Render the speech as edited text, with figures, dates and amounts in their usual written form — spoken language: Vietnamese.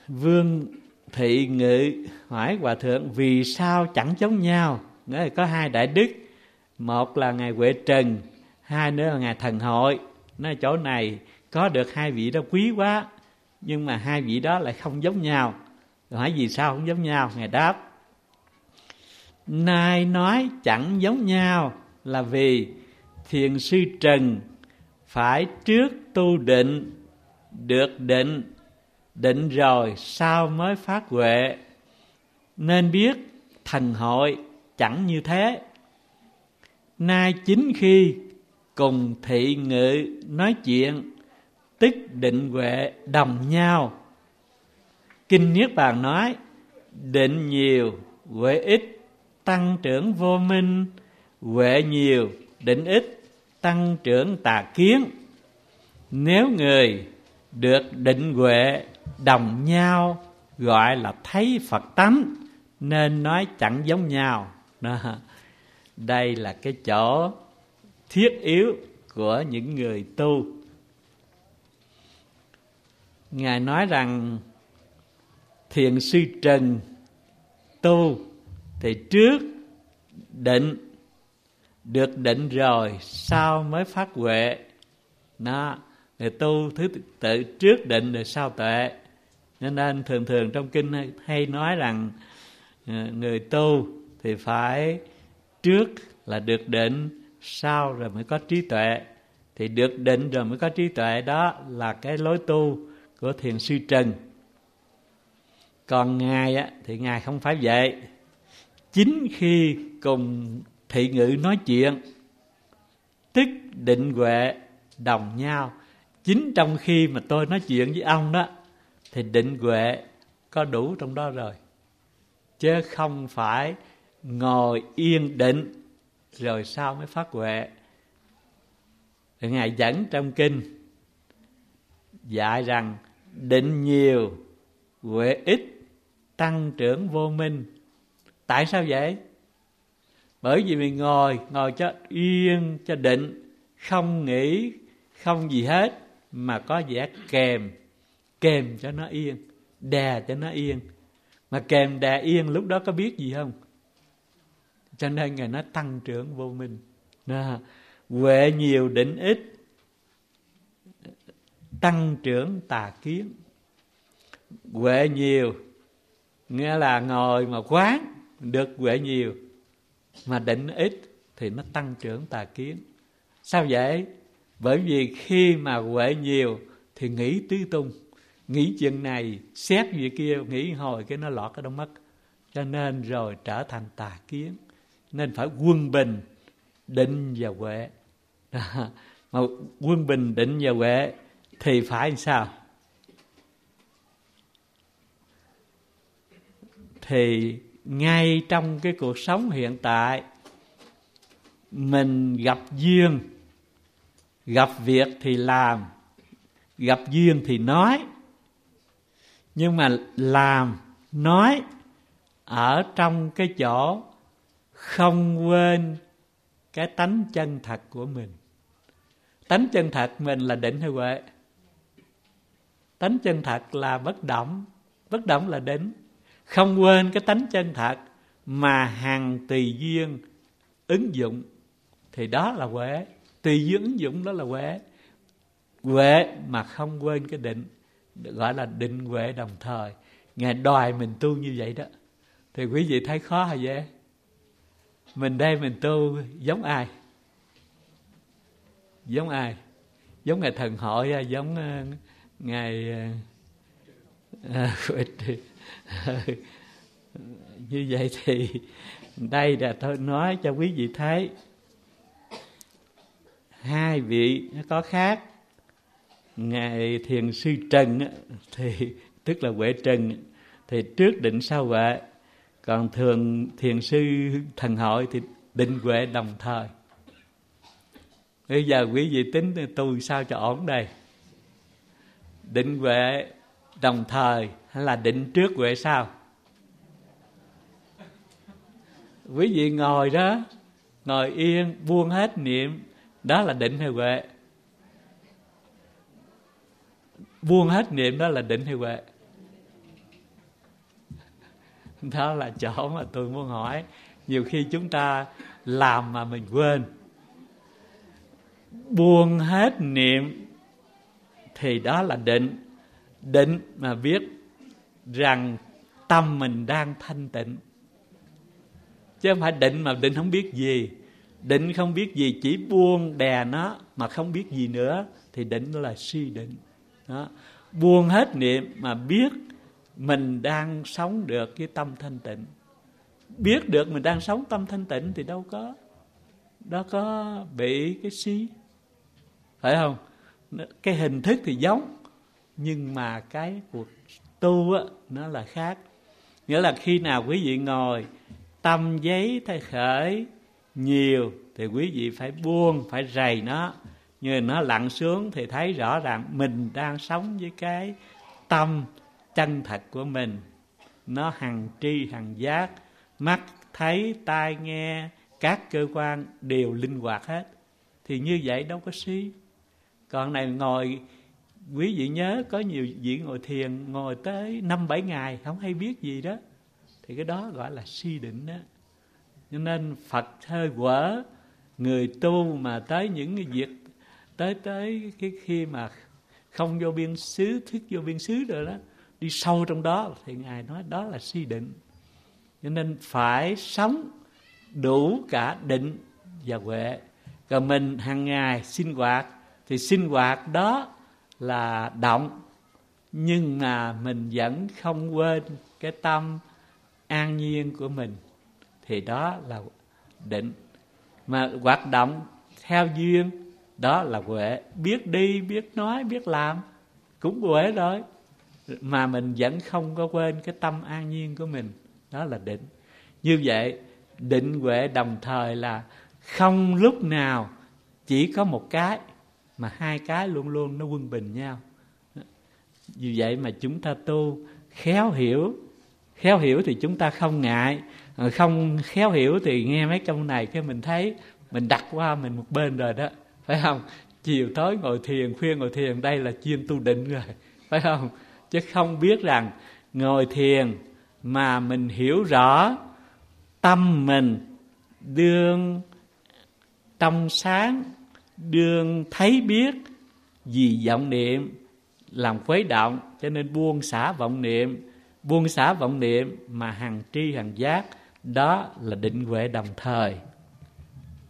Vương Thị Ngự hỏi Hòa Thượng vì sao chẳng giống nhau. Nghĩa là có hai đại đức, một là Ngài Huệ Trần, hai nữa là Ngài Thần Hội. Nói chỗ này có được hai vị đó quý quá, nhưng mà hai vị đó lại không giống nhau. Rồi hỏi vì sao không giống nhau? Ngài đáp: nay nói chẳng giống nhau là vì Thiền sư Trần phải trước tu định, được định, định rồi sau mới phát huệ, nên biết Thần Hội chẳng như thế. Nay chính khi cùng Thị Ngự nói chuyện, tức định huệ đồng nhau. Kinh Niết Bàn nói: định nhiều huệ ít, tăng trưởng vô minh; huệ nhiều định ít, tăng trưởng tà kiến. Nếu người được định huệ đồng nhau gọi là thấy Phật tánh, nên nói chẳng giống nhau. Đó. Đây là cái chỗ thiết yếu của những người tu. Ngài nói rằng Thiền sư Trần tu thì trước định, được định rồi sau mới phát huệ. Đó, người tu thứ tự trước định rồi sau tuệ. Nên thường thường trong kinh hay nói rằng người tu thì phải trước là được định, sau rồi mới có trí tuệ. Thì được định rồi mới có trí tuệ, đó là cái lối tu của Thiền sư Trần. Còn Ngài á, thì Ngài không phải vậy. Chính khi cùng Thị Ngự nói chuyện, tức định huệ đồng nhau. Chính trong khi mà tôi nói chuyện với ông đó, thì định huệ có đủ trong đó rồi, chứ không phải ngồi yên định rồi sau mới phát huệ. Rồi Ngài dẫn trong kinh dạy rằng định nhiều huệ ít, tăng trưởng vô minh. Tại sao vậy? Bởi vì mình ngồi cho yên, cho định, không nghĩ, không gì hết, mà có vẻ kèm cho nó yên, đè cho nó yên. Mà kèm đè yên lúc đó có biết gì không? Cho nên Ngài nói tăng trưởng vô minh. Huệ nhiều định ít, tăng trưởng tà kiến. Huệ nhiều nghĩa là ngồi mà quán được huệ nhiều, mà định ít thì nó tăng trưởng tà kiến. Sao vậy? Bởi vì khi mà huệ nhiều thì nghĩ tứ tung, nghĩ chuyện này, xét việc kia, nghĩ hồi cái nó lọt cái đâu mất. Cho nên rồi trở thành tà kiến. Nên phải quân bình định và huệ. Mà quân bình định và huệ thì phải sao? Thì ngay trong cái cuộc sống hiện tại, mình gặp duyên, gặp việc thì làm, gặp duyên thì nói. Nhưng mà làm, nói ở trong cái chỗ không quên cái tánh chân thật của mình. Tánh chân thật mình là định hay huệ? Tánh chân thật là bất động. Bất động là định. Không quên cái tánh chân thật mà hằng tùy duyên ứng dụng thì đó là huệ. Tùy duyên ứng dụng đó là huệ. Huệ mà không quên cái định, gọi là định huệ đồng thời. Ngài đòi mình tu như vậy đó. Thì quý vị thấy khó hay dễ? Mình đây mình tu giống ai? Giống ai? Giống Ngài Thần Hội hay giống Ngài như vậy thì đây là tôi nói cho quý vị thấy hai vị nó có khác. Ngài Thiền sư Trần thì tức là Huệ Trần thì trước định sau huệ, còn thường Thiền sư Thần Hội thì định huệ đồng thời. Bây giờ quý vị tính tu sao cho ổn đây? Định huệ đồng thời hay là định trước huệ sau? Quý vị ngồi đó, ngồi yên, buông hết niệm, đó là định hay huệ? Buông hết niệm đó là định hay huệ? Đó là chỗ mà tôi muốn hỏi. Nhiều khi chúng ta làm mà mình quên. Buông hết niệm thì đó là định. Định mà biết rằng tâm mình đang thanh tịnh, chứ không phải định mà định không biết gì. Định không biết gì, chỉ buông đè nó mà không biết gì nữa thì định đó là si định. Đó. Buông hết niệm mà biết mình đang sống được cái tâm thanh tịnh. Biết được mình đang sống tâm thanh tịnh thì đâu có bị cái si, phải không? Cái hình thức thì giống, nhưng mà cái cuộc tu á, nó là khác. Nghĩa là khi nào quý vị ngồi tâm giấy thay khởi nhiều thì quý vị phải buông, phải rầy nó. Nhưng nó lặn xuống thì thấy rõ ràng mình đang sống với cái tâm chân thật của mình. Nó hằng tri hằng giác, mắt thấy, tai nghe, các cơ quan đều linh hoạt hết. Thì như vậy đâu có si. Còn này ngồi, quý vị nhớ có nhiều vị ngồi thiền ngồi tới 5-7 ngày không hay biết gì đó, thì cái đó gọi là si định đó. Cho nên Phật hơi quở người tu mà tới những cái việc tới cái khi mà không vô biên xứ, thức vô biên xứ rồi đó, đi sâu trong đó thì Ngài nói đó là si định. Cho nên phải sống đủ cả định và huệ. Còn mình hàng ngày sinh hoạt thì sinh hoạt đó là động, nhưng mà mình vẫn không quên cái tâm an nhiên của mình, thì đó là định. Mà hoạt động theo duyên đó là huệ. Biết đi, biết nói, biết làm cũng huệ rồi, mà mình vẫn không có quên cái tâm an nhiên của mình, đó là định. Như vậy định huệ đồng thời là không lúc nào chỉ có một cái, mà hai cái luôn luôn nó quân bình nhau. Vì vậy mà chúng ta tu khéo hiểu thì chúng ta không ngại. Không khéo hiểu thì nghe mấy câu này cái mình thấy mình đặt qua mình một bên rồi đó, phải không? Chiều tối ngồi thiền, khuya ngồi thiền, đây là chuyên tu định rồi, phải không? Chứ không biết rằng ngồi thiền mà mình hiểu rõ tâm mình đương trong sáng, đương thấy biết, vì vọng niệm làm khuấy động, cho nên buông xả vọng niệm. Buông xả vọng niệm mà hằng tri hằng giác, đó là định huệ đồng thời.